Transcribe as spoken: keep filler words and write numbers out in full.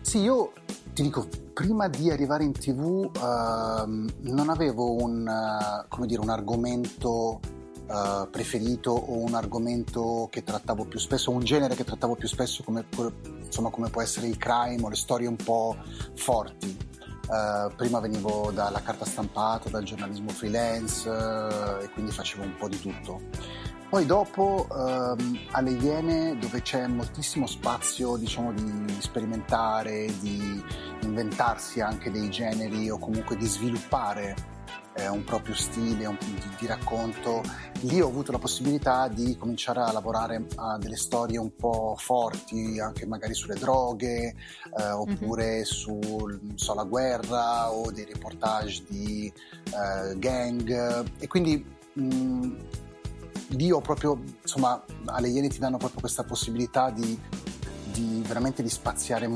Sì, io ti dico, prima di arrivare in tivù ehm, non avevo un, eh, come dire, un argomento eh, preferito o un argomento che trattavo più spesso, un genere che trattavo più spesso come, insomma, come può essere il crime o le storie un po' forti. Uh, prima venivo dalla carta stampata, dal giornalismo freelance uh, e quindi facevo un po' di tutto. Poi dopo um, alle Iene, dove c'è moltissimo spazio, diciamo, di sperimentare, di inventarsi anche dei generi o comunque di sviluppare eh, un proprio stile un, di, di racconto, lì ho avuto la possibilità di cominciare a lavorare a delle storie un po' forti, anche magari sulle droghe, eh, oppure mm-hmm. sul, non so, la guerra o dei reportage di eh, gang, e quindi mh, lì ho proprio, insomma, alle Iene ti danno proprio questa possibilità di, di veramente di spaziare